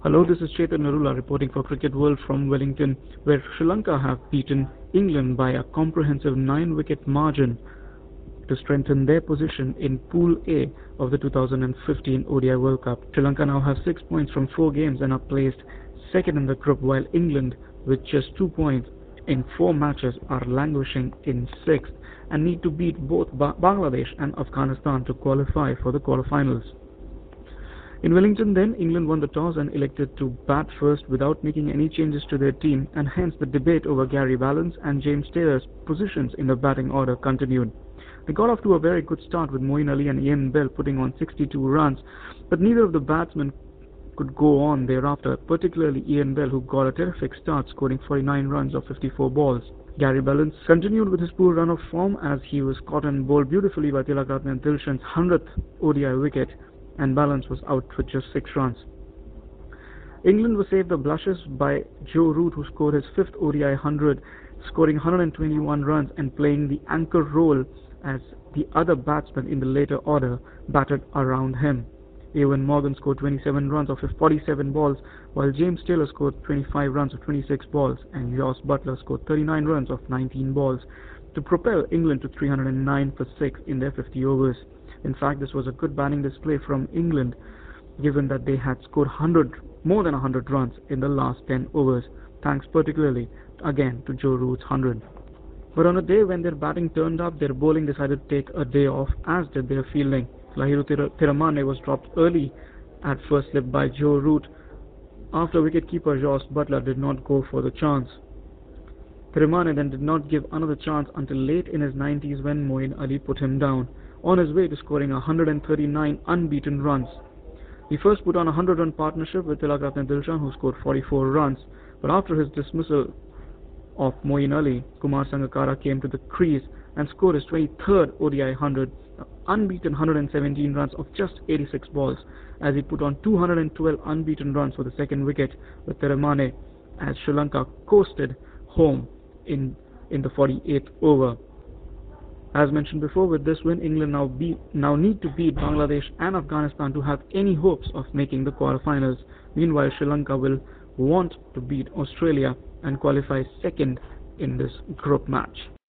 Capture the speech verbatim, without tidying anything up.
Hello, this is Chetan Narula reporting for Cricket World from Wellington, where Sri Lanka have beaten England by a comprehensive nine-wicket margin to strengthen their position in Pool A of the two thousand fifteen O D I World Cup. Sri Lanka now have six points from four games and are placed second in the group, while England, with just two points in four matches, are languishing in sixth and need to beat both ba Bangladesh and Afghanistan to qualify for the quarterfinals. In Wellington then, England won the toss and elected to bat first without making any changes to their team, and hence the debate over Gary Ballance and James Taylor's positions in the batting order continued. They got off to a very good start with Moeen Ali and Ian Bell putting on sixty-two runs, but neither of the batsmen could go on thereafter, particularly Ian Bell, who got a terrific start, scoring forty-nine runs off fifty-four balls. Gary Ballance continued with his poor run of form as he was caught and bowled beautifully by Tilakratne Dilshan's one hundredth O D I wicket, and Ballance was out with just six runs. England was saved the blushes by Joe Root, who scored his fifth O D I one hundred, scoring one hundred twenty-one runs and playing the anchor role as the other batsmen in the later order batted around him. Eoin Morgan scored twenty-seven runs off forty-seven balls, while James Taylor scored twenty-five runs off twenty-six balls, and Jos Buttler scored thirty-nine runs off nineteen balls to propel England to three hundred nine for six in their fifty overs. In fact, this was a good batting display from England, given that they had scored one hundred, more than one hundred runs in the last ten overs, thanks particularly, again, to Joe Root's one hundred. But on a day when their batting turned up, their bowling decided to take a day off, as did their fielding. Lahiru Tiramane was dropped early at first slip by Joe Root, after wicketkeeper Jos Buttler did not go for the chance. Tiramane then did not give another chance until late in his nineties when Moeen Ali put him down, on his way to scoring one hundred thirty-nine unbeaten runs. He first put on a one hundred run partnership with Tilakratne Dilshan, who scored forty-four runs, but after his dismissal of Moeen Ali, Kumar Sangakkara came to the crease and scored his twenty-third O D I one hundred, unbeaten one hundred seventeen runs of just eighty-six balls, as he put on two hundred twelve unbeaten runs for the second wicket with Tiramane, as Sri Lanka coasted home in, in the forty-eighth over. As mentioned before, with this win, England now, beat, now need to beat Bangladesh and Afghanistan to have any hopes of making the quarterfinals. Meanwhile, Sri Lanka will want to beat Australia and qualify second in this group match.